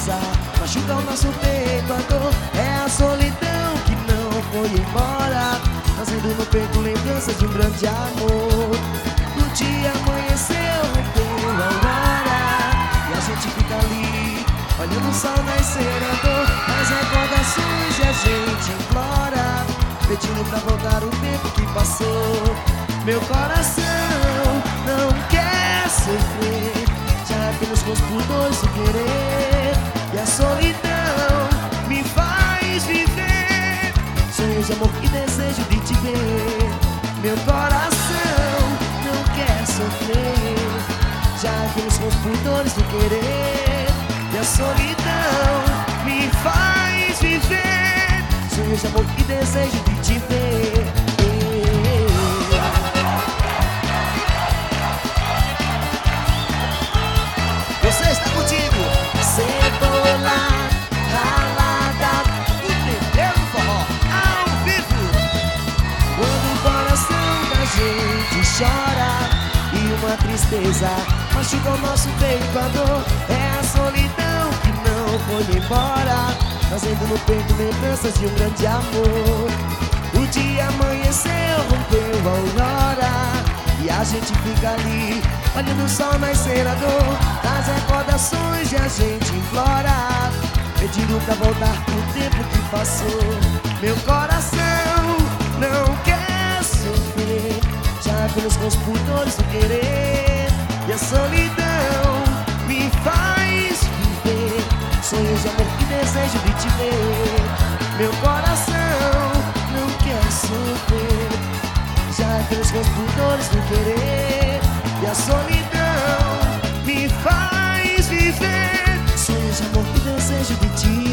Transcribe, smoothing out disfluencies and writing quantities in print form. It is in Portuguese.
tristeza machuca o nosso peito, a dor é a solidão que não foi embora, trazendo no peito lembranças de um grande amor. No dia amanheceu, rompeu a aurora, e a gente fica ali, olhando o sol nascer, a dor, as recordações e a gente implora, pedindo pra voltar o tempo que passou. Meu coração não quer sofrer, já é pelos meus pudores o querer, e a solidão me faz viver sonhos de amor e desejo de te ver. Meu coração não quer sofrer, já é pelos meus pudores o querer, e a solidão me faz viver sonhos de amor e desejo de te ver. Você está contigo, cebola ralada, o primeiro forró ao vivo. Quando o coração da gente chora e uma tristeza machuca o nosso peito, a dor é a solidão que não foi embora, trazendo no peito lembranças de um grande amor. O dia amanheceu, rompeu a aurora, e a gente fica ali, olhando o sol nascer, a dor das recordações, e a gente implora, pedindo pra voltar o tempo que passou. Meu coração não quer sofrer, já pelos meus pudores o querer, e a solidão me faz viver sonhos de amor e desejo de te ver. Meu coração não quer sofrer, já pelos meus pudores do querer, e a solidão me faz viver sonhos de amor e desejo de ti